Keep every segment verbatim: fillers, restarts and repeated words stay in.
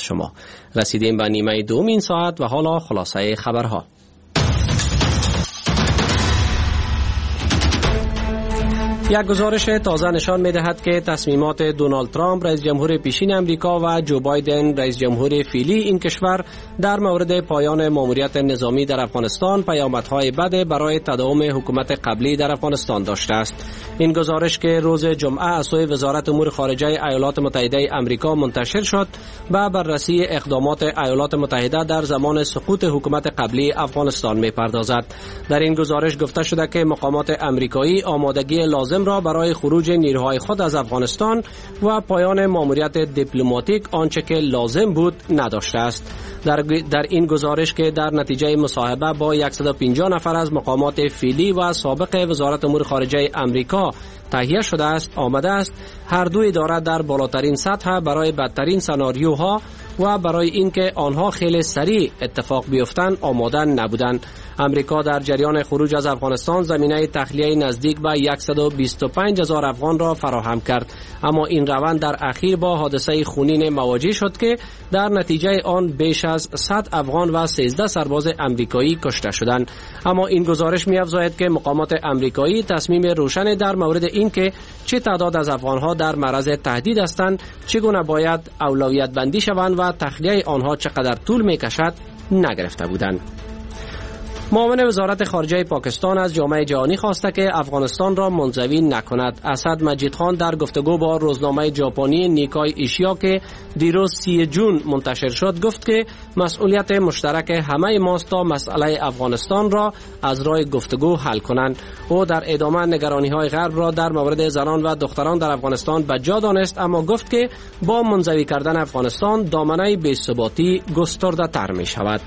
شما. رسیدیم به نیمه دوم این ساعت و حالا خلاصه خبرها. یک گزارش تازه نشان می‌دهد که تصمیمات دونالد ترامپ رئیس جمهور پیشین امریکا و جو بایدن رئیس جمهور فعلی این کشور در مورد پایان ماموریت نظامی در افغانستان پیامدهای بد برای تداوم حکومت قبلی در افغانستان داشته است. این گزارش که روز جمعه از سوی وزارت امور خارجه ایالات متحده آمریکا منتشر شد، به بررسی اقدامات ایالات متحده در زمان سقوط حکومت قبلی افغانستان می‌پردازد. در این گزارش گفته شده که مقامات آمریکایی آمادگی لازم را برای خروج نیروهای خود از افغانستان و پایان ماموریت دیپلماتیک آنچه که لازم بود نداشته است. در, در این گزارش که در نتیجه مصاحبه با صد و پنجاه نفر از مقامات فعلی و سابق وزارت امور خارجه آمریکا تهیه شده است، آمده است هر دو اداره در بالاترین سطح برای بدترین سناریوها و برای اینکه آنها خیلی سریع اتفاق بیفتند آماده نبودند. امریکا در جریان خروج از افغانستان زمینه تخلیه نزدیک به صد و بیست و پنج هزار افغان را فراهم کرد، اما این روند در اخیر با حادثه خونین مواجه شد که در نتیجه آن بیش از صد افغان و سیزده سرباز امریکایی کشته شدند. اما این گزارش می‌افزاید که مقامات امریکایی تصمیم روشن در مورد اینکه چه تعداد از افغانها در معرض تهدید هستند، چگونه باید اولویت بندی شوند و تخلیه آنها چقدر طول می‌کشد نگرفته بودند. معاون وزارت خارجه پاکستان از جامعه جهانی خواسته که افغانستان را منزوی نکند. اسد مجید خان در گفتگو با روزنامه ژاپنی نیکای ایشیا که دیروز سی جون منتشر شد گفت که مسئولیت مشترک همه ماست تا مسئله افغانستان را از راه گفتگو حل کنند. او در ادامه نگرانی‌های غرب را در مورد زنان و دختران در افغانستان بجا دانست، اما گفت که با منزوی کردن افغانستان دامنه بی‌ثباتی گسترده تر می شود.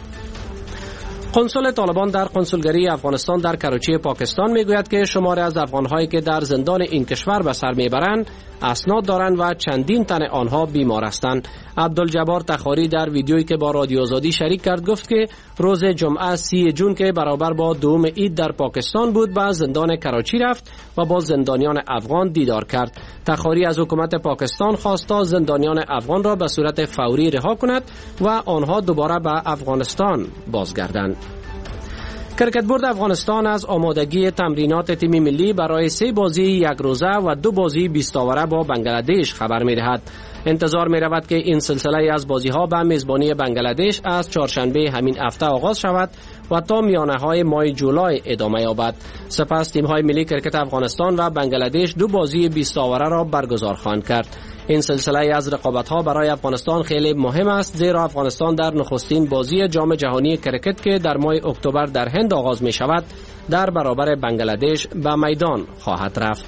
قنسل طالبان در قنسولگری افغانستان در کراچی پاکستان میگوید که شماری از افغانهایی که در زندان این کشور به سر میبرند اسناد دارند و چندین تن آنها بیمار هستند. عبدالجبار تخاری در ویدیویی که با رادیو آزادی شریک کرد گفت که روز جمعه سی جون که برابر با دوم عید در پاکستان بود به زندان کراچی رفت و با زندانیان افغان دیدار کرد. تخاری از حکومت پاکستان خواست تا زندانیان افغان را به صورت فوری رها کند و آنها دوباره به افغانستان بازگردند. کرکت بورد افغانستان از آمادگی تمرینات تیم ملی برای سه بازی یک روزه و دو بازی بیست اوره با بنگلادش خبر می‌دهد. انتظار می رود که این سلسله از بازی ها به میزبانی بنگلادش از چهارشنبه همین هفته آغاز شود و تا میانه های ماه جولای ادامه یابد. سپس تیم های ملی کرکت افغانستان و بنگلادش دو بازی بیست اوره را برگزار خواهند کرد. این سلسله از رقابت ها برای افغانستان خیلی مهم است، زیرا افغانستان در نخستین بازی جام جهانی کرکت که در ماه اکتبر در هند آغاز می شود در برابر بنگلادش به میدان خواهد رفت.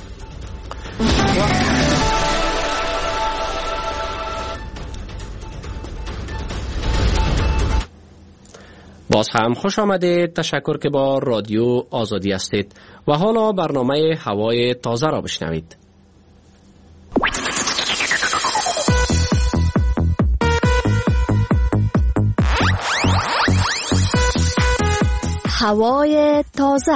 باز هم خوش آمده، تشکر که با رادیو آزادی هستید و حالا برنامه هوای تازه را بشنوید. هوای تازه.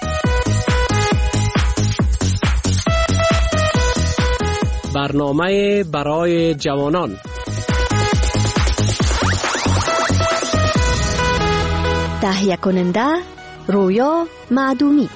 برنامه برای جوانان. تهیه کننده رویا معدومی.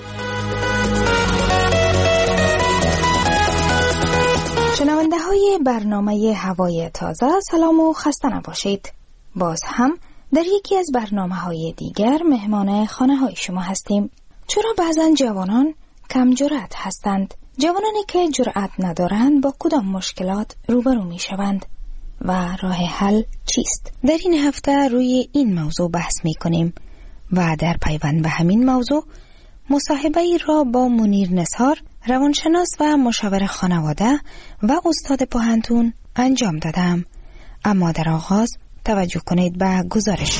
شنونده های برنامه هوای تازه، سلام و خسته نباشید. باز هم در یکی از برنامه های دیگر مهمان خانه های شما هستیم. چرا بعضن جوانان کم جرأت هستند؟ جوانانی که جرأت ندارند با کدام مشکلات روبرو می شوند و راه حل چیست؟ در این هفته روی این موضوع بحث می کنیم و در پیوند به همین موضوع مصاحبه ای را با منیر نثار، روانشناس و مشاور خانواده و استاد پوهنتون انجام دادم. اما در آغاز توجه کنید به گزارش.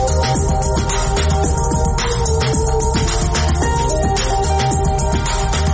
کم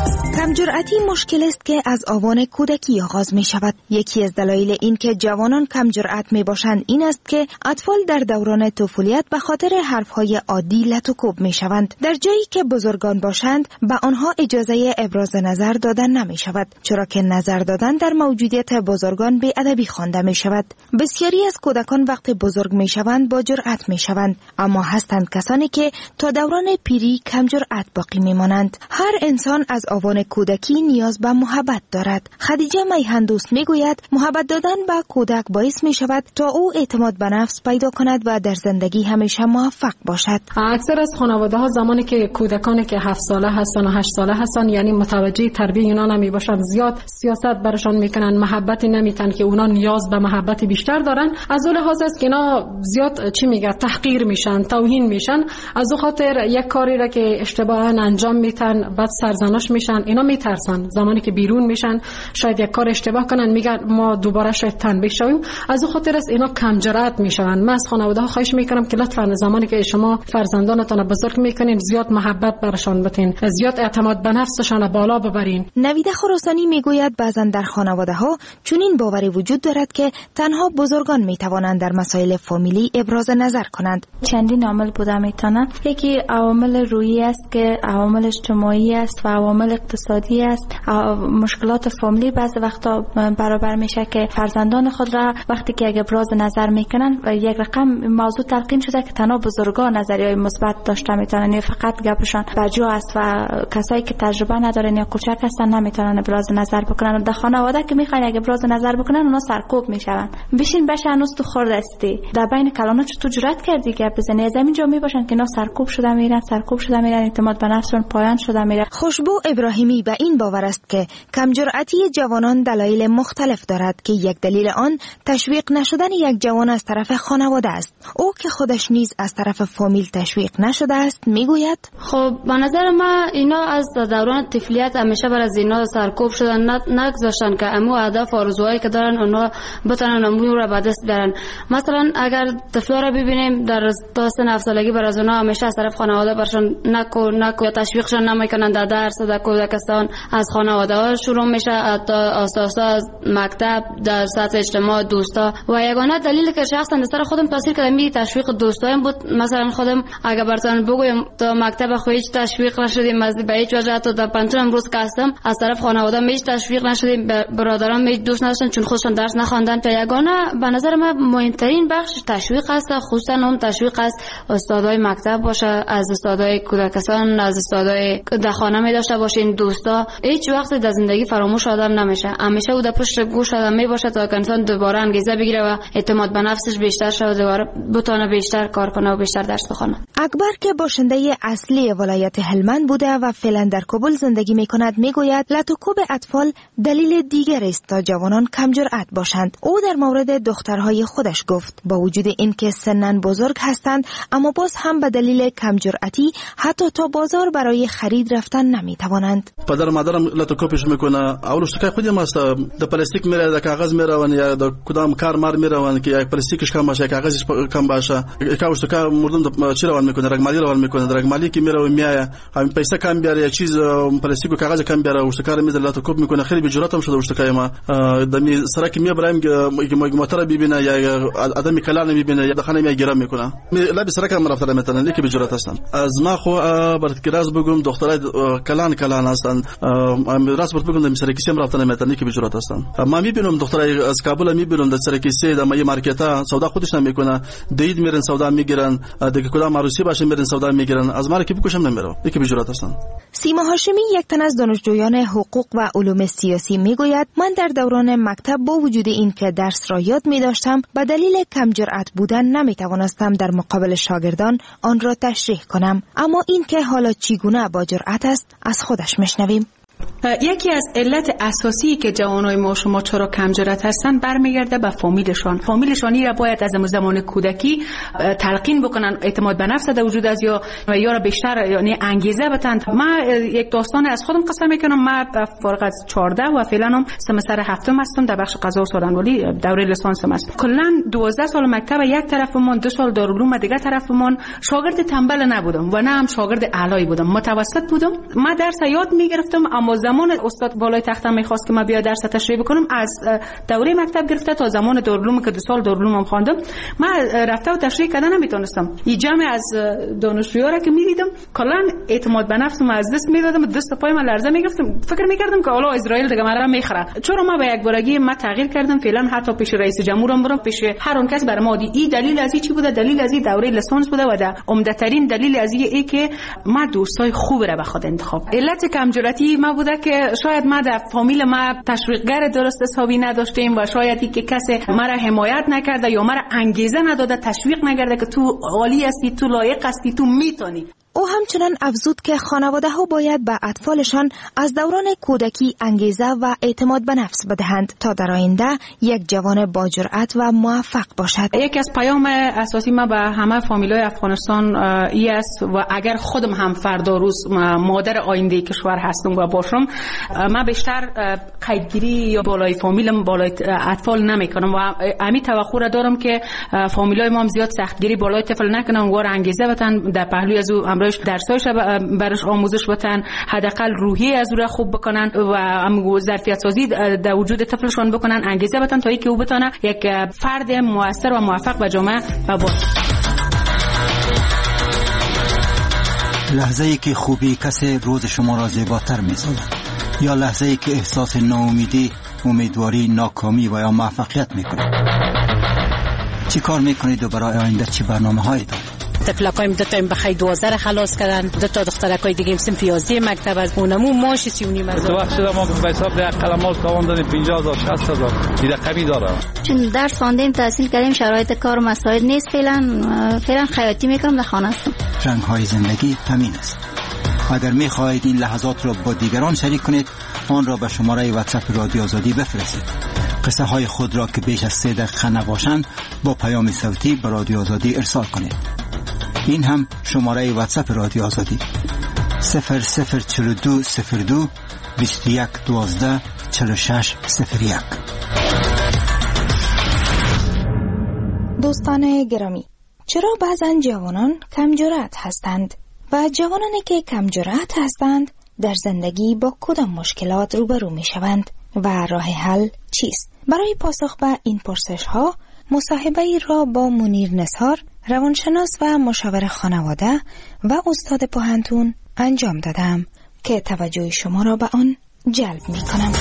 کمجرأتی مشکل است که از آوان کودکی آغاز می شود. یکی از دلایل این که جوانان کمجرأت می باشند این است که اطفال در دوران طفولیت به خاطر حرفهای عادی لط و کوب می شوند. در جایی که بزرگان باشند به آنها اجازه ابراز نظر دادن نمی شود، چرا که نظر دادن در موجودیت بزرگان بی‌ادبی خوانده می شود. بسیاری از کودکان وقتی بزرگ می شوند با جرأت می شوند، اما هستند کسانی که تا دوران پیری کمجرأت باقی می مانند. هر انسان از آوان کودکی نیاز به محبت دارد. خدیجه میهندوست می گوید محبت دادن به کودک باعث می شود تا او اعتماد به نفس پیدا کند و در زندگی همیشه موفق باشد. اکثر از خانواده ها زمانی که کودکانی که هفت ساله هستن و هشت ساله هستن، یعنی متوجه تربیت اینا نمی باشند، زیاد سیاست برشان میکنن، محبتی نمیتن که اونا نیاز به محبت بیشتر دارن. از اون لحاظ است که اینا زیاد چی میگه تحقیر میشن، توهین میشن. از اون خاطر یک کاری را که اشتباها انجام میتن بعد سرزنش میشن، اینا میترسن زمانی که بیرون میشن شاید یک کار اشتباه کنن، میگن ما دوباره شاید تنبیه شویم. از اون خاطر است اینا کم جرأت میشن. من از خانواده ها خواهش میکنم که لطفا زمانی که شما فرزندانتون بزرگ میکنین زیاد محبت برشان بتین، زیاد اعتماد به نفسشان بالا ببرین. نویده خراسانی میگوید بعضا در خانواده ها چنین باوری وجود دارد که تنها بزرگان میتوانند در مسائل فامیلی ابراز نظر کنند. چندین عامل بوده میتونه. یکی عوامل روحی است که عوامل اجتماعی است و عوامل اقتصادی است. مشکلات فامیلی بعضی وقتا برابر میشه که فرزندان خود را وقتی که اگه ابراز نظر میکنن و یک رقم موضوع تلقین شده که تنها بزرگان نظریه مثبت داشته میتونن، یعنی فقط گپشان بجا است و کسایی که تجربه ندارن یا کوچک هستن نمیتونن ابراز نظر بکنن. در خانواده که میخواین اگه ابراز نظر بکنن اونا سرکوب میشون. بشین بشه هنوز تو خورد استی، در بین کلانو چطور جرأت کردی گپ بزنی؟ از همینجا میباشن که اینا سرکوب شده میرن سرکوب شده میرن اعتماد به نفسشون پایان شده میره. خوشبو ابراهیمی به این باور است که کمجرأتی جوانان دلایل مختلف دارد که یک دلیل آن تشویق نشدن یک جوان از طرف خانواده است. او که خودش نیز از طرف فامیل تشویق نشده است میگوید خب به نظر من اینا از دوران طفولیت همیشه بر از اینا سرکوب شدن، نگذاشتن که امو هدف آرزوهایی که دارن اونا بتونن امو رو به دست بیارن. مثلا اگر طفلا رو ببینیم در تا سن هفت سالگی بر از اونا همیشه از طرف خانواده برشون نکو نکو تشویقشون نمیکنن در درس در کودکستان. از خانواده ها شروع میشه تا آساسا از مکتب در سطح اجتماع دوستا و یگانه دلیلی که شخصا در سر خودم تاثیر کرده می تشویق دوستایم بود. مثلا خودم اگه براتون بگویم تا مکتب خو هیچ تشویق نشدیم، از به هیچ وجه تا در پنجم امروز که هستم از طرف خانواده هیچ تشویق نشدیم، برادران هیچ دوست نداشتن چون خودشون درس نخواندن. تا یگانه به نظر من مهمترین بخش تشویق است، خصوصا اون تشویق است استادای مکتب باشه، از استادای کودکستان، از استادای در خانه می داشته باشین. دوستا هیچ وقت در زندگی فراموش آدم نمیشه، همیشه او در پشت گوش آدم می باشه تا انسان دوباره انگیزه بگیره و اعتماد به نفسش بیشتر شه و دوباره بتونه بیشتر کار کنه و بیشتر درس بخونه. اکبر که باشنده اصلی ولایت هلمند بوده و فعلا در کابل زندگی می کند میگوید لط و کوب اطفال دلیل دیگر است تا جوانان کم جرأت باشند. او در مورد دخترهای خودش گفت با وجود اینکه سنن بزرگ هستند اما باز هم به دلیل کم جرأتی حتی تا بازار برای خرید رفتن نمی توانند. پدر مادرم لط و کوبش میکنه. اولش که خودم است د پلاستیک میره، د کاغذ میره و یا د کدام کار مار میره و که یک پلاستیکش کم باشه، کاغذش کم باشه، کاوش که مردم د چی روان میکنه، رقمالی روان میکنه، رقمالی که میره و میایه هم پیسه کم بیاره یا چیز پلاستیک و کاغذ کم بیاره و کار میذاره لط و کوب میکنه. خیلی به جرأتم شده وشت که ما د می سرک می ابراهیم که موتور ببینه یا آدمی کلان میبینه یا دخانه میگیره میکنه. لابی سرک هم رفتن میتونن لیک به جرأت هستن. از ما خو برات کراز بگم دخترای کلان کلان هستن. راست برات بگم د سرکیسم رفتن میتونن لیک به جرأت هستن. ما میبینم دخترای از کابل میبینم د سرکیسه د مای مارکتا سودا خودش نمیکنه. دید میرن سودا میگیرن، دیگه کدام عروسی باشه میرن سودا میگیرن. از ما کی بکشم نمیره. لیک به جرأت هستن. سیما هاشمی یک تن از دانشجویان حقوق و علوم سیاسی میگوید من در دوران مکتب با وجود این که درس را یاد می داشتم به دلیل کم جرأت بودن نمی توانستم در مقابل شاگردان آن را تشریح کنم. اما این که حالا چگونه با جرأت است از خودش میشنویم. یکی از علت اساسی که جوانای ما شما چرا کم جرأت هستن برمیگرده به فامیلشان. فامیلشانی را باید از زمان کودکی تلقین بکنن، اعتماد به نفس در وجود از یا یا را بیشتر یعنی انگیزه بدن. من یک داستان از خودم قصه میکنم. من فارغ از چهارده و فعلا هم سمستر هفتم هستم در بخش قضا و سخنوری، دوره لیسانسم است. کلا دوازده سال مکتب یک طرفمون، دو سال دارالعلوم دیگه طرفمون. شاگرد تنبل نبودم و نه هم شاگرد اعلایی بودم، متوسط بودم. من درس یاد میگرفتم اما اما زمان استاد بالای تختم میخواست که ما بیا درس تشریح بکنم، از دوره مکتب گرفته تا زمان دورلوم که دو سال دورلومم خواندم، من رفته و تشریح کردن نمیتونستم. این جمع از دانشجوها را که میدیدم کلا اعتماد به نفسم از دست میدادم، دست پای من لرزه میگرفتم، فکر میکردم که حالا اسرائیل دیگه مرا میخره. چرا ما به یک بارگی ما تغییر کردم، فعلا حتی پیش رئیس جمهورم برم، پیش هر اون کس برام دی این دلیل از چی بوده، دلیل از دوره لیسانس بوده و ده عمده ترین دلیل از این که ما دوستای خوب را به خود انتخاب. علت کمجراتی ما بوده که شاید ما در فامیل ما تشویقگر درست حسابی نداشتیم و شاید که کسی مرا حمایت نکرده یا مرا انگیزه نداده، تشویق نکرده که تو عالی هستی، تو لایق هستی، تو میتونی. او همچنان افزود که خانواده ها باید به اطفالشان از دوران کودکی انگیزه و اعتماد به نفس بدهند تا در آینده یک جوان با جرأت و موفق باشد. یکی از پیام اساسی ما به همه فامیلای افغانستان ای است و اگر خودم هم فردا روز مادر آینده کشور هستم و باشم، من بیشتر قیدگیری یا بالای فامیلم بالای اطفال نمیکنم و امی توقع را دارم که فامیلای ما هم زیاد سختگیری بالای طفل نکنن و انگیزه بدن در پهلوی از او امروز درسایش برش آموزش بدن، حداقل روحی از او را خوب بکنن و ظرفیت سازی در وجود طفلشون بکنن، انگیزه بدن تا اینکه او بتونه یک فرد موثر و موفق به جامعه بشه. لحظه‌ای که خوبی کسی روز شما را زیباتر می‌سازد یا لحظه‌ای که احساس ناامیدی، امیدواری، ناکامی و یا موفقیت می‌کنید. چی کار می‌کنید و برای آینده چه برنامه‌هایی دارید؟ طفلکایم دو تا بخای دوازده خلاص کردن، دو تا دخترکای دیگه صنف یازده مکتب از اونمو ماش سی و نیم از تو وقت شده ما به حساب ده قلمات کاوان دادیم پنجاه هزار شصت هزار دیگه قوی داره. چون درس خواندیم تحصیل کردیم شرایط کار مساعد نیست، فعلا فعلا خیاطی میکنم در خانه هستم. رنگ های زندگی همین است. اگر میخواهید این لحظات را با دیگران شریک کنید، آن را به شماره واتساپ رادیو آزادی بفرستید. قصه های خود را که بیش از سه دقیقه نباشند با پیام صوتی به رادیو آزادی ارسال کنید. این هم شماره واتساپ رادیو آزادی صفر صفر چهل و دو صفر دو بیست و یک دوازده چهل و شش صفر یک. دوستان گرامی، چرا بعضن جوانان کم جرأت هستند و جوانانی که کم جرأت هستند در زندگی با کدام مشکلات روبرو می شوند و راه حل چیست؟ برای پاسخ به این پرسش ها مصاحبه ای را با منیر نثار، روانشناس و مشاور خانواده و استاد پوهنتون انجام دادم که توجه شما را به آن جلب می کنم.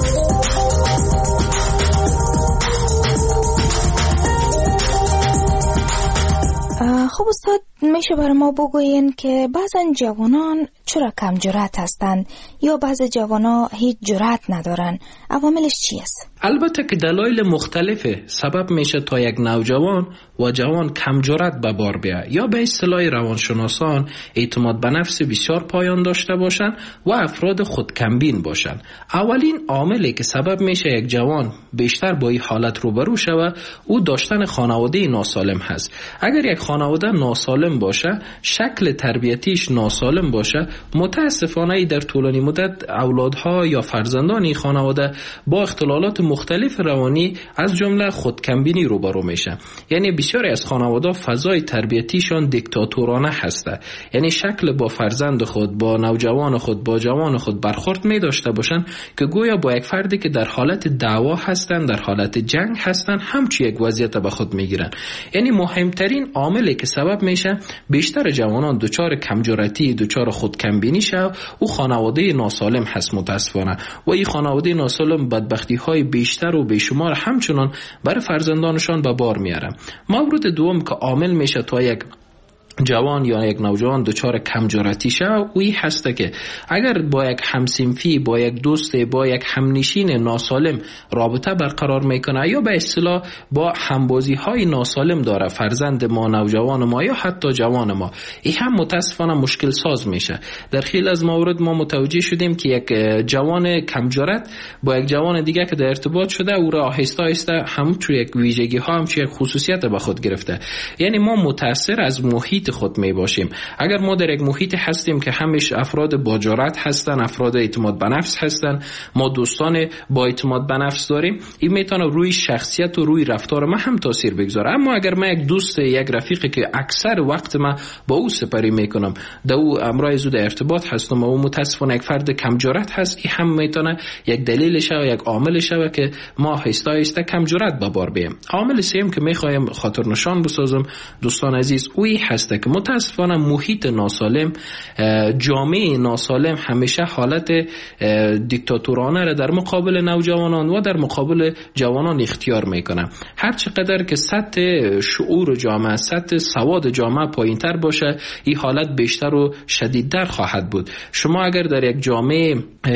خب استاد، میشه برای ما بگوین که بعضن جوانان چرا کم جرأت هستند یا بعض جوانا هیچ جرأت ندارن؟ عواملش چی است؟ البته که دلایل مختلفه سبب میشه تا یک نوجوان و جوان کم جرأت به بار بیاید یا به اصطلاح روانشناسان اعتماد به نفس بسیار پایان داشته باشن و افراد خودکمبین باشن. اولین عاملی که سبب میشه یک جوان بیشتر با این حالت روبرو شود او داشتن خانواده ناسالم هست. اگر یک خانواده ناسالم باشه، شکل تربیتیش ناسالم باشه، متاسفانه در طولانی مدت اولادها یا فرزندان این خانواده با اختلالات مختلف روانی از جمله خودکمبینی روبرو میشه. یعنی بسیاری از خانواده فضای تربیتیشان دیکتاتورانه هسته، یعنی شکل با فرزند خود، با نوجوان خود، با جوان خود برخورد می داشته باشن که گویا با یک فردی که در حالت دعوا هستن، در حالت جنگ هستن، همچی یک وضعیت به خود میگیرن. یعنی مهمترین عاملی که سبب میشه بیشتر جوانان دچار کمجرأتی، دچار خودکمبینی شو او خانواده ناسالم هست متاسفانه. و این خانواده ناسالم بدبختی های بیشتر و بیشمار همچنان برای فرزندانشان به بار میاره. مورد دوم که عامل میشه تا یک جوان یا یک نوجوان دچار کم جرأتی شه اوی هسته که اگر با یک همسنفی، با یک دوست، با یک همنشین ناسالم رابطه برقرار میکنه یا به اصطلاح با همبازی های ناسالم داره فرزند ما، نوجوان ما یا حتی جوان ما، این هم متاسفانه مشکل ساز میشه. در خیلی از موارد ما متوجه شدیم که یک جوان کم جرأت با یک جوان دیگه که در ارتباط شده او را آهسته آهسته همون یک ویژگی ها، همون یک خصوصیت به خود گرفته. یعنی ما متاثر از محیط محیط خود می باشیم. اگر ما در یک محیط هستیم که همش افراد با جرأت هستن، افراد اعتماد به نفس هستن، ما دوستان با اعتماد به نفس داریم، این میتونه روی شخصیت و روی رفتار ما هم تاثیر بگذاره. اما اگر من یک دوست، یک رفیقی که اکثر وقت ما با او سپری میکنم، در او امرای زود ارتباط هستم و او متاسفانه یک فرد کم جرأت هست، این هم میتونه یک دلیل شوه، یک عامل شوه که ما آهسته آهسته کم جرأت به بار بیاریم. عامل سوم که میخوایم خاطر نشان بسازم دوستان عزیز، اوی هست که متاسفانه محیط ناسالم، جامعه ناسالم همیشه حالت دیکتاتورانه را در مقابل نوجوانان و در مقابل جوانان اختیار میکنه. هر چقدر که سطح شعور جامعه، سطح سواد جامعه پایینتر باشه، این حالت بیشتر و شدیدتر خواهد بود. شما اگر در یک جامعه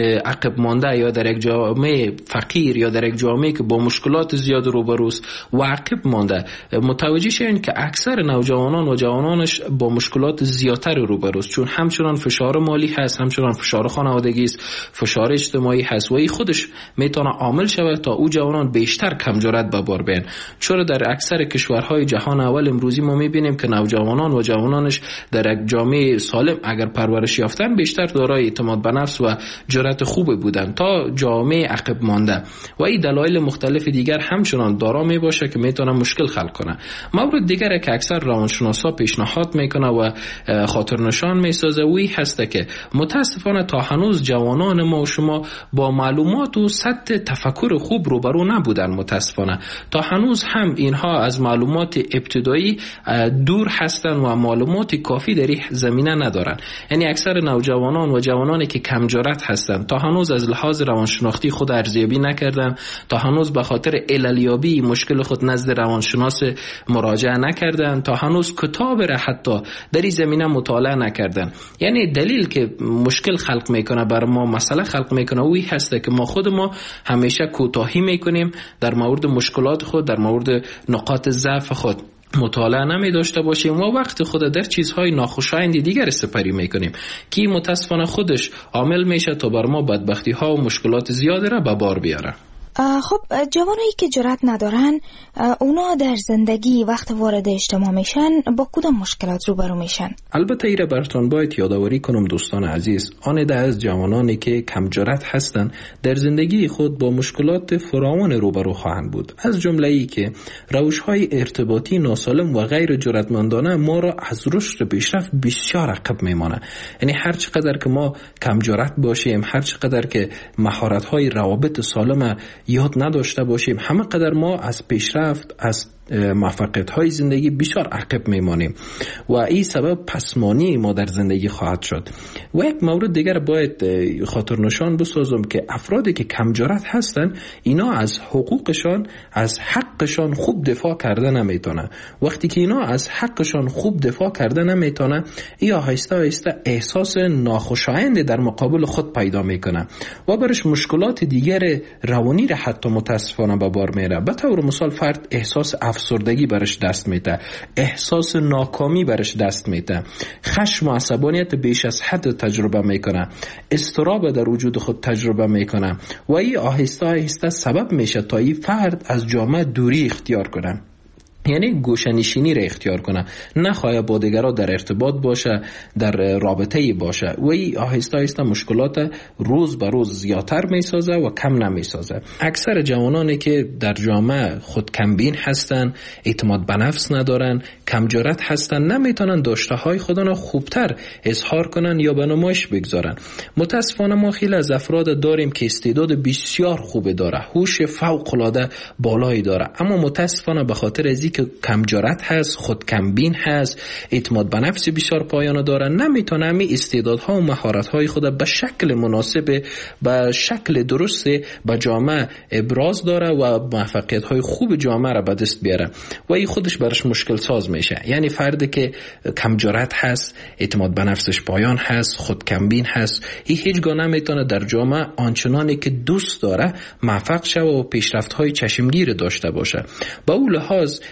عقب مانده یا در یک جامعه فقیر یا در یک جامعه که با مشکلات زیاد روبروست و عقب مانده متوجه شین که اکثر نوجوانان و جوانانش با مشکلات زیادتر روبروست، چون همچنان فشار مالی هست، همچنان فشار خانوادگی است، فشار اجتماعی هست و این خودش میتونه عامل شود تا او جوانان بیشتر کم جرأت به بار بیان. چرا در اکثر کشورهای جهان اول امروزی ما میبینیم که نوجوانان و جوانانش در یک جامعه سالم اگر پرورش یافتن بیشتر دارای اعتماد به نفس و جرأت خوب بودن تا جامعه عقب مانده و این دلایل مختلف دیگر همچنان دارا می باشه که میتونه مشکل خلق کنه. مورد دیگر که اکثر روانشناسا پیشنهاد میکنه و خاطر نشان میسازه وی هست که متاسفانه تا هنوز جوانان ما و شما با معلومات و سطح تفکر خوب روبرو نبودن. متاسفانه تا هنوز هم اینها از معلومات ابتدایی دور هستن و معلومات کافی در این زمینه ندارن. یعنی اکثر نوجوانان و جوانانی که کم جرأت هستن تا هنوز از لحاظ روانشناختی خود ارزیابی نکردن، تا هنوز به خاطر عللیابی مشکل خود نزد روانشناس مراجعه نکردن، تا هنوز کتاب را حتی در این زمینه مطالعه نکردن. یعنی دلیل که مشکل خلق میکنه بر ما، مسئله خلق میکنه وی هسته که ما خود ما همیشه کوتاهی میکنیم در مورد مشکلات خود، در مورد نقاط ضعف خود مطالعه نمی داشته باشیم و وقت خود در چیزهای ناخوشایند دیگر سپری میکنیم که متاسفانه خودش عامل میشه تا بر ما بدبختی ها و مشکلات زیاده را به بار بیاره. خب جوانایی که جرأت ندارن، اونا در زندگی وقت وارد اجتماع میشن با کدام مشکلات روبرو میشن؟ البته ایره براتون باید یادآوری کنم دوستان عزیز، آن ده از جوانانی که کم جرأت هستن در زندگی خود با مشکلات فراوان روبرو خواهند بود، از جمله ای که روش‌های ارتباطی ناسالم و غیر جرأتمندانه ما را از رشد پیشرفت بسیار عقب میمانه. یعنی هر چقدر که ما کم جرأت باشیم، هر چقدر که مهارت‌های روابط سالم یاد نداشته باشیم، همه قدر ما از پیشرفت، از موفقیت های زندگی بسیار عقب میمانیم و این سبب پسمانی ما در زندگی خواهد شد. و یک مورد دیگر باید خاطر نشان بسازم که افرادی که کم جرأت هستن اینا از حقوقشان، از حقشان خوب دفاع کرده نمیتونه. وقتی که اینا از حقشان خوب دفاع کرده نمیتونه، ای آهسته آهسته احساس ناخوشایند در مقابل خود پیدا میکنه و برش مشکلات دیگر روانی را حتی متاسفانه به بار میره. به طور مثال فرد احساس افسردگی برش دست میده، احساس ناکامی برش دست میده، خشم و عصبانیت بیش از حد تجربه میکنه، اضطراب در وجود خود تجربه میکنه و این آهسته آهسته سبب میشه تا این فرد از جامعه دوری اختیار کنه. یعنی گوشه‌نشینی را اختیار کنه، نخواهد با دیگران در ارتباط باشه، در رابطه‌ای باشه و این آهسته آهسته مشکلات روز به روز زیادتر میسازه و کم نمیسازه. اکثر جوانانی که در جامعه خود کمبین هستن، اعتماد به نفس ندارن، کم جرأت هستن، نمیتونن داشته های خودشون خوبتر اظهار کنن یا به نمایش بگذارن. متاسفانه ما خیلی از افراد داریم که استعداد بسیار خوب داره، هوش فوق العاده بالایی داره، اما متاسفانه به خاطر از که کم جرأت هست، خود کمبین هست، اعتماد به نفس بسیار پایانه داره، نمیتونه همین استعدادها و مهارت‌های خود به شکل مناسب، به شکل درست به جامعه ابراز داره و موفقیت‌های خوب جامعه را به دست بیاره و این خودش برش مشکل ساز میشه. یعنی فردی که کم جرأت هست، اعتماد به نفسش پایان هست، خود کمبین هست، این هیچگاه نمیتونه در جامعه آنچنانی که دوست داره موفق شه و پیشرفت‌های چشمگیر داشته باشه. با اون لحاظ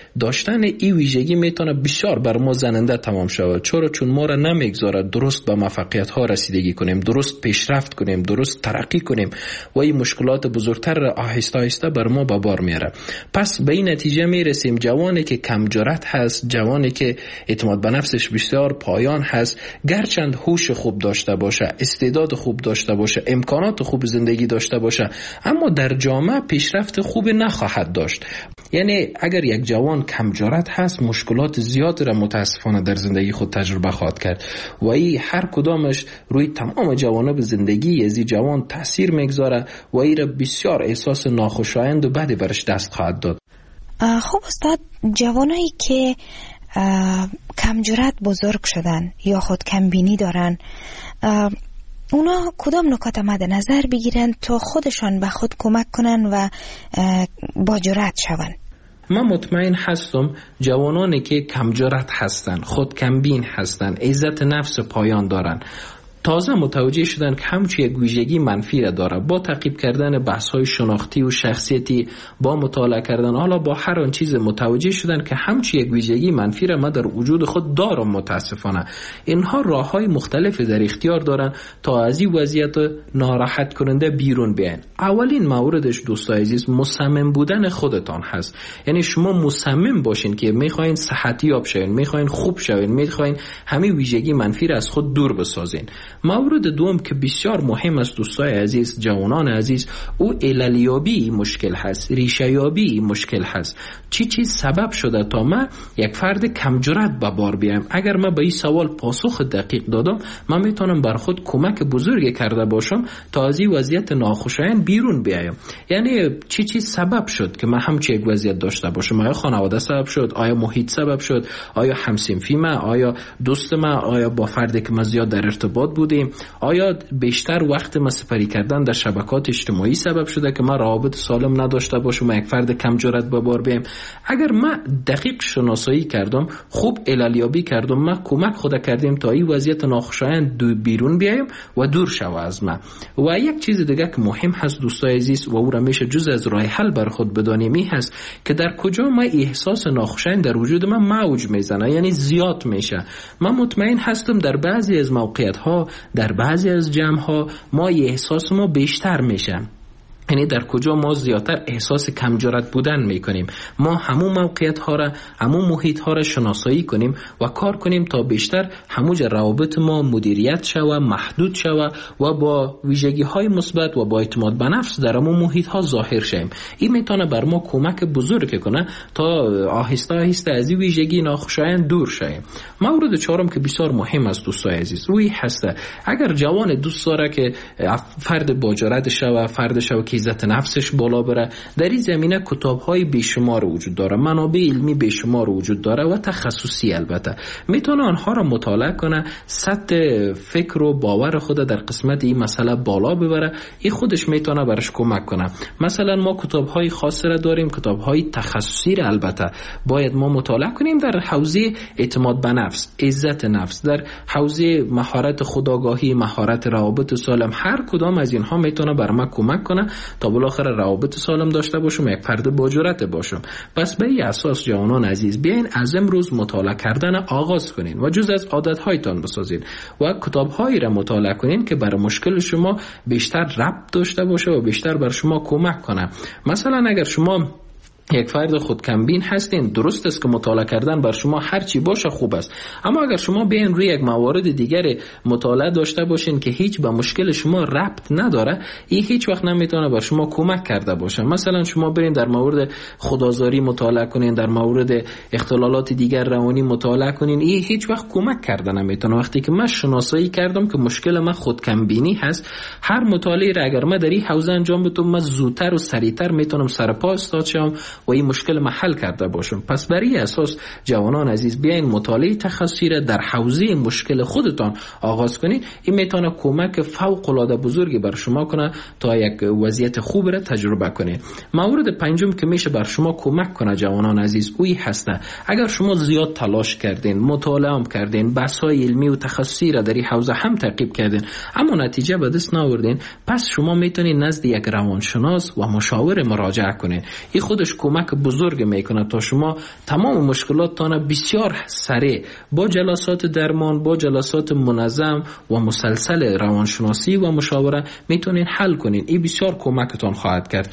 داشتن این ویژگی میتونه بسیار بر ما زننده تمام شود. چرا؟ چون ما را نمیگذاره درست به موفقیت ها رسیدگی کنیم، درست پیشرفت کنیم، درست ترقی کنیم و این مشکلات بزرگتر را آهسته آهسته بر ما به بار میاره. پس به این نتیجه میرسیم جوانی که کم جرأت هست، جوانی که اعتماد به نفسش بسیار پایان هست، گرچند هوش خوب داشته باشه، استعداد خوب داشته باشه، امکانات خوب زندگی داشته باشه، اما در جامعه پیشرفت خوب نخواهد داشت. یعنی اگر یک جوان کم جرأت هست، مشکلات زیاد را متاسفانه در زندگی خود تجربه خواهد کرد و این هر کدامش روی تمام جوانب زندگی از این جوان تاثیر میگذاره و این را بسیار احساس ناخوشایند و بدی برش دست خواهد داد. خب استاد، جوانایی که کم جرأت بزرگ شدن یا خود کم بینی دارن، اونا کدام نکات مد نظر بگیرن تا خودشان به خود کمک کنن و با جرأت شون؟ من مطمئن هستم جوانانی که کم جرأت هستن، خود کم بین هستن، عزت نفس پایان دارن، تازه متوجه شدن که همچون یک ویژگی منفی را داره. با تعقیب کردن بحث‌های شناختی و شخصیتی، با مطالعه کردن، حالا با هر آن چیز متوجه شدن که همچون یک ویژگی منفی را من در وجود خود دارم. متاسفانه اینها راه‌های مختلفی در اختیار دارن تا از این وضعیت ناراحت کننده بیرون بیاین. اولین موردش دوستای عزیز مصمم بودن خودتان هست. یعنی شما مصمم باشین که میخواین صحتی یاب شوین، میخواین خوب شوین، میخواین همین ویژگی منفی را از خود دور بسازین. مورد دوم که بسیار مهم است دوستای عزیز، جوانان عزیز، او عللیابی مشکل هست، ریشه‌یابی مشکل هست. چی چیز سبب شده تا من یک فرد کم جرأت به بار بیام؟ اگر من به این سوال پاسخ دقیق دادم، من میتونم بر خود کمک بزرگی کرده باشم تا از این وضعیت ناخوشایند بیرون بیایم. یعنی چی چیز سبب شد که من همچین یک وضعیت داشته باشم؟ آیا خانواده سبب شد؟ آیا محیط سبب شد؟ آیا همسنفی من؟ آیا دوست من؟ آیا با فردی که من زیاد در ارتباط بودیم؟ آیا بیشتر وقت ما سپری کردن در شبکات اجتماعی سبب شده که من روابط سالم نداشته باشم و یک فرد کم جرأت به بار بیام؟ اگر من دقیق شناسایی کردم، خوب عللیابی کردم، من کمک خود کردیم تا این وضعیت ناخوشایند بیرون بیایم و دور شوه از من. و یک چیز دیگه که مهم هست دوستای عزیز و او را میشه جز از راه حل بر خود بدانیم، این هست که در کجا ما احساس ناخوشایند در وجود من موج میزنه، یعنی زیاد میشه. من مطمئن هستم در بعضی از موقعیت ها، در بعضی از جمع ها ما احساس ما بیشتر میشه. یعنی در کجا ما زیادتر احساس کم جرأت بودن میکنیم. ما همون موقعیت ها را، همون محیط ها را شناسایی کنیم و کار کنیم تا بیشتر هموج روابط ما مدیریت شوه، محدود شوه و با ویژگی های مثبت و با اعتماد به نفس در همون محیط ها ظاهر شیم. این میتونه بر ما کمک بزرگ کنه تا آهسته آهسته از این ویژگی ناخوشایند دور شیم. مورد چهارم که بسیار مهم است دوستای عزیز، روی هسته. اگر جوان دوست داره که فرد با جرأت شوه، فرد شوه که عزت نفسش بالا بره، در این زمینه کتاب‌های بیشمار وجود داره، منابع علمی بیشمار وجود داره و تخصصی البته. میتونه آنها را مطالعه کنه، سطح فکر و باور خود در قسمت این مسئله بالا ببره. این خودش میتونه برش کمک کنه. مثلا ما کتاب‌های خاصی را داریم، کتاب‌های تخصصی را البته باید ما مطالعه کنیم در حوزه اعتماد به نفس، عزت نفس، در حوزه مهارت خودآگاهی، مهارت روابط سالم. هر کدام از اینها میتونه بر ما کمک کنه تا بالاخره روابط سالم داشته باشم، یک فرد با جرأت باشم. پس به این اساس جوانان عزیز، بیاین از امروز مطالعه کردن آغاز کنین و جز از عادت‌هایتان بسازین و کتاب‌هایی را مطالعه کنین که برای مشکل شما بیشتر ربط داشته باشه و بیشتر بر شما کمک کنه. مثلا اگر شما یک فرد خود کمبین هستین، درست است که مطالعه کردن بر شما هر چی باشه خوب است، اما اگر شما بیاین روی یک موارد دیگر مطالعه داشته باشین که هیچ به مشکل شما ربط نداره، این هیچ وقت نمیتونه بر شما کمک کرده باشه. مثلا شما برین در مورد خودآزاری مطالعه کنین، در مورد اختلالات دیگر روانی مطالعه کنین، این هیچ وقت کمک کرده نمیتونه. وقتی که من شناسایی کردم که مشکل من خود کمبینی هست، هر مطالعه را اگر من در این حوزه انجام بدم، من زودتر و سریعتر میتونم سر پا استاد شم و این مشکل ما حل کرده باشم. پس برای اساس جوانان عزیز، بیاین مطالعه تخصصی را در حوزه مشکل خودتان آغاز کنید. این میتونه کمک فوق العاده بزرگی بر شما کنه تا یک وضعیت خوب را تجربه کنید. مورد پنجم که میشه بر شما کمک کنه جوانان عزیز، اوی هسته. اگر شما زیاد تلاش کردین، مطالعه هم کردین، بحث‌های علمی و تخصصی را در این حوزه هم تعقیب کردین، اما نتیجه به دست نآوردین، پس شما میتونید نزد یک روانشناس و مشاور مراجعه کنید. این خودش کمک بزرگ میکنه تا شما تمام مشکلاتتان بسیار سریع با جلسات درمان، با جلسات منظم و مسلسل روانشناسی و مشاوره میتونین حل کنین. این بسیار کمکتان خواهد کرد.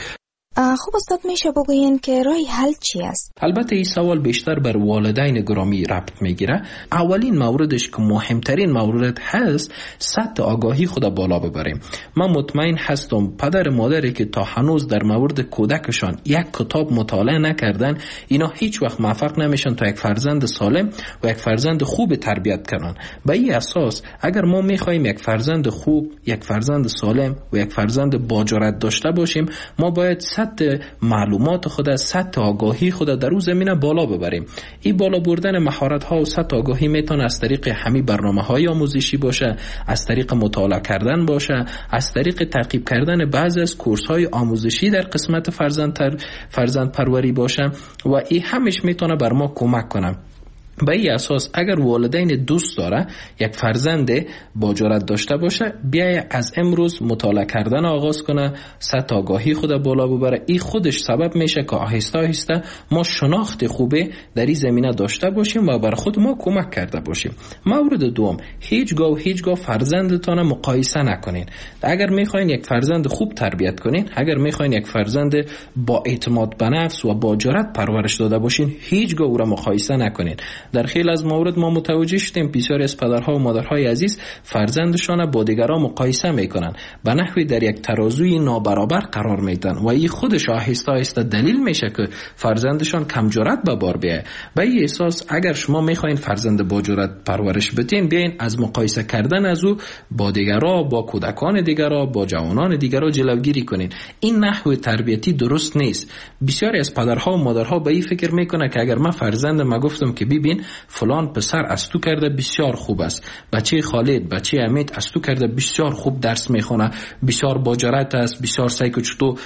خب استاد میشه بگوین که راه حل چی است؟ البته این سوال بیشتر بر والدین گرامی ربط میگیره. اولین موردش که مهمترین مورد هست، سطح آگاهی خود بالا ببریم. من مطمئن هستم پدر مادری که تا هنوز در مورد کودکشان یک کتاب مطالعه نکردن، اینا هیچ وقت موفق نمیشن تا یک فرزند سالم و یک فرزند خوب تربیت کنن. به این اساس اگر ما میخوایم یک فرزند خوب، یک فرزند سالم و یک فرزند با جرأت داشته باشیم، ما باید سطح معلومات خود، سطح آگاهی خود در اون زمینه بالا ببریم. این بالا بردن مهارت ها و سطح آگاهی میتونه از طریق همین برنامه های آموزشی باشه، از طریق مطالعه کردن باشه، از طریق تعقیب کردن بعضی از کورس های آموزشی در قسمت فرزند تر فرزند پروری باشه و این همش میتونه بر ما کمک کنه. به این اساس اگر والدین دوست داره یک فرزند با جرأت داشته باشه، بیای از امروز مطالعه کردن آغاز کنه، سطح آگاهی خود بالا ببره. این خودش سبب میشه که آهسته آهسته ما شناخت خوبه در این زمینه داشته باشیم و بر خود ما کمک کرده باشیم. مورد دوم، هیچگاه و هیچگاه فرزندتان مقایسه نکنین. اگر میخواین یک فرزند خوب تربیت کنین، اگر میخواین یک فرزند با اعتماد به نفس و با جرأت پرورش داده باشین، هیچگاه او را مقایسه نکنین. در خیلی از موارد ما متوجه شدیم بسیاری از پدرها و مادرهای عزیز فرزندشان با دیگران مقایسه میکنن، به نحوی در یک ترازوی نابرابر قرار میدن و این خودش آهسته آهسته دلیل میشه که فرزندشان کم جرأت به بار بیاید. به این اساس اگر شما میخواین فرزند با جرأت پرورش بدین، بیاین از مقایسه کردن از او با دیگران، با کودکان دیگران، با جوانان دیگران جلوگیری کنین. این نحو تربیتی درست نیست. بسیاری از پدرها و مادرها به این فکر میکنه که اگر من فرزندم گفتم که ببین فلان پسر از تو کرده بسیار خوب است، بچه خالد، بچه امید از تو کرده بسیار خوب درس میخونه، بسیار با جرأت است، بسیار سعی که چطور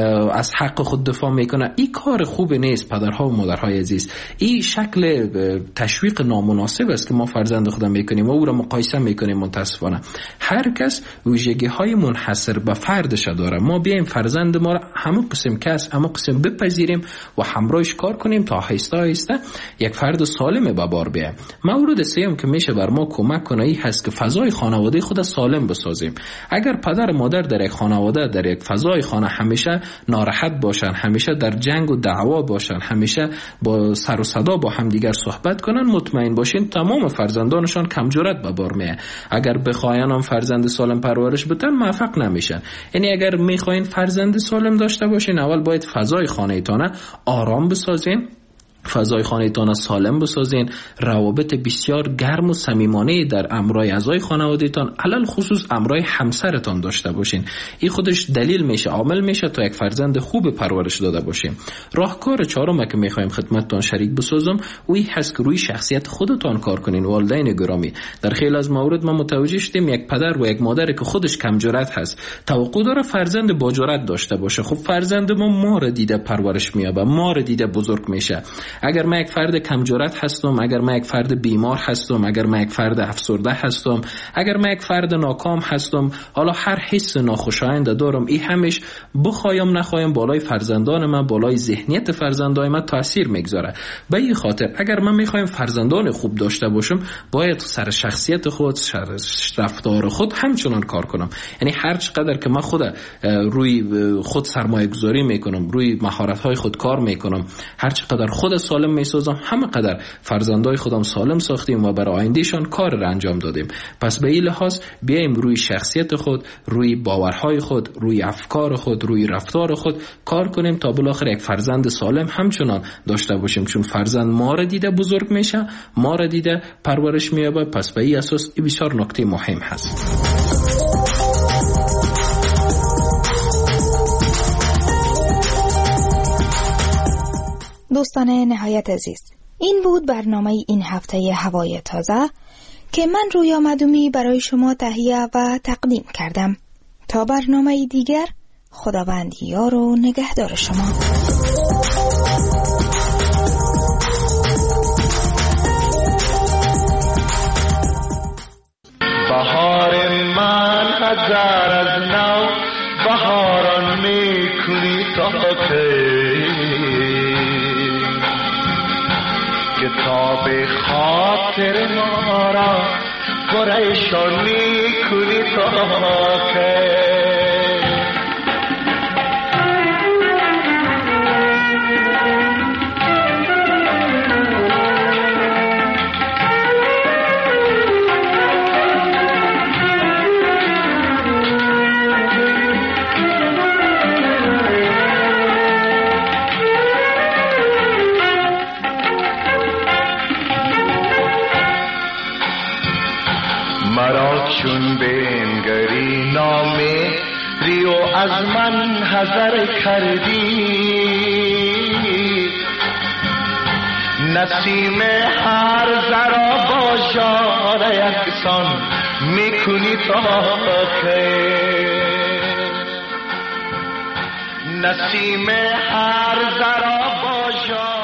از حق خود دفاع میکنه. این کار خوب نیست پدرها و مادرهای عزیز. این شکل تشویق نامناسب است که ما فرزند خود میکنیم و او را مقایسه میکنیم. متاسفانه هر کس ویژگی های منحصر به فردش داره. ما بیایم فرزند ما را همه قسم کس همه قسم بپذیریم و همراهش کار کنیم تا آهسته آهسته یک فرد سالم به بار بیایم. مورد سوم که میشه بر ما کمک کنه این هست که فضای خانواده خود سالم بسازیم. اگر پدر و مادر در یک خانواده، در یک فضای خانه همیشه ناراحت باشن، همیشه در جنگ و دعوا باشن، همیشه با سر و صدا با همدیگر صحبت کنن، مطمئن باشین تمام فرزندانشان کم جرأت به بار میاد. اگر بخواین هم فرزند سالم پرورش بدن موفق نمیشن. یعنی اگر میخواین فرزند سالم داشته باشین، اول باید فضای خانه‌تان آرام بسازین، فضای خانه‌تان سالم بسازین، روابط بسیار گرم و صمیمانه در امرای اعضای خانواده‌تان، علل خصوص امرای همسرتان داشته باشین. این خودش دلیل میشه، عامل میشه تا یک فرزند خوب پرورش داده باشیم. راهکار چهارم که میخوایم خدمتتان شریک بسازم، اوی هست که روی شخصیت خودتان کار کنین. والدین گرامی، در خیلی از موارد ما متوجه شدیم یک پدر و یک مادر که خودش کم جرأت هست، توقع داره فرزند با جرأت داشته باشه. خب فرزند ما ما را دیده پرورش میابه، ما را دیده بزرگ میشه. اگر من یک فرد کم جرأت هستم، اگر من یک فرد بیمار هستم، اگر من یک فرد افسرده هستم، اگر من یک فرد ناکام هستم، حالا هر حس ناخوشایند دارم، این همش بخوایم نخوایم بالای فرزندان من، بالای ذهنیت فرزندان من تاثیر میگذاره. به این خاطر اگر من میخوایم فرزندان خوب داشته باشم، باید سر شخصیت خود، سر رفتار خود همچنان کار کنم. یعنی هر چقدر که من خود روی خود سرمایه گذاری میکنم، روی مهارت های خود کار میکنم، هر چقدر خود سالم میسازم، همه قدر فرزندای خودم سالم ساختیم و برای آیندهشان کار را انجام دادیم. پس به این لحاظ بیایم روی شخصیت خود، روی باورهای خود، روی افکار خود، روی رفتار خود کار کنیم تا بالاخره یک فرزند سالم همچنان داشته باشیم. چون فرزند ما را دیده بزرگ میشه، ما را دیده پرورش مییابه. پس به این اساس این بسیار نکته مهم هست. دوستان نهایت عزیز، این بود برنامه این هفته هوای تازه که من رویا مدومی برای شما تهیه و تقدیم کردم. تا برنامه دیگر، خداوند یار و نگهدار شما. بهار من هزار از نو، بهاران میکنی تا کی؟ کتاب خاطر ما را پریشان میکنی تا که مرا چون بنگری نامه ریو از من حذر کردی نسیم هر ذرا با ژاله یکسان میکنی تا که نسیم هر ذرا با ژاله